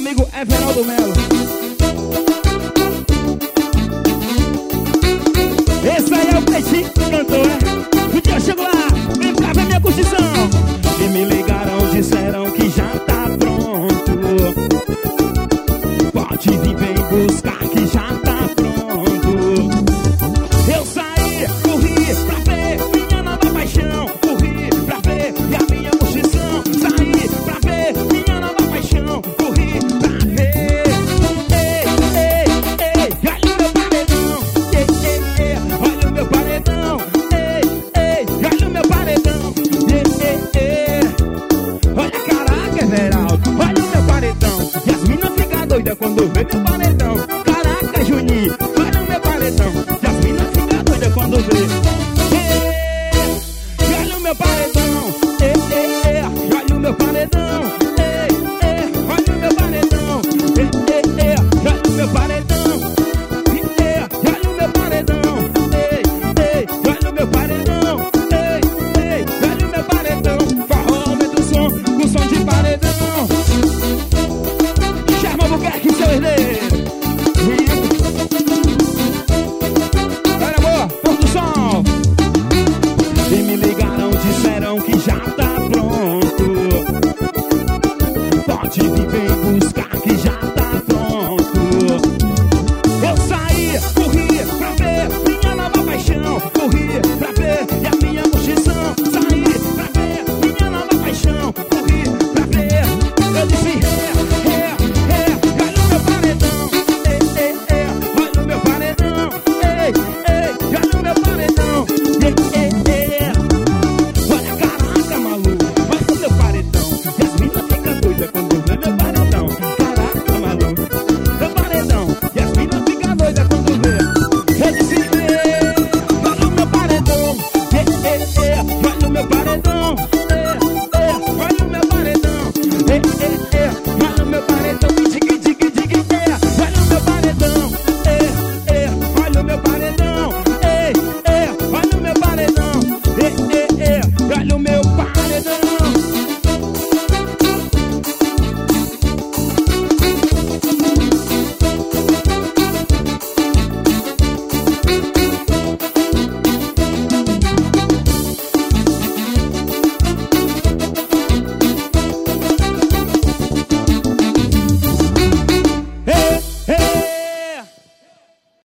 amigo Everaldo Melo. Esse aí é o Peitinho que cantou, né? Um dia eu chego lá, vem pra ver minha curtição. E me ligaram, disseram que já tá pronto. Pode vir, vem buscar que já tá pronto. Eu saí, corri pra ver minha nova paixão. Corri pra ver e a minha curtição. Saí pra ver minha nova paixão. Corri pra ver. Ei, olha o meu paredão. Olha o meu paredão. Ei, olha o meu paredão. Olha, caraca, Everaldo, olha o meu paredão. E as minas ficam doidas quando vê meu paredão. Caraca, Juninho, olha o meu paredão. E as minas ficam doidas quando vê. Olha o meu paredão. Olha o meu paredão. Olha o meu paredão. Olha o meu paredão. Olha o meu paredão. Olha o meu paredão. Olha o meu paredão. Forró, aumenta o som, com som de paredão. Chama o Buquerque, seu herdeiro. Olha, amor, pôr do sol. E me ligaram, disseram que já tá pronto. Pode vir, vem buscar que já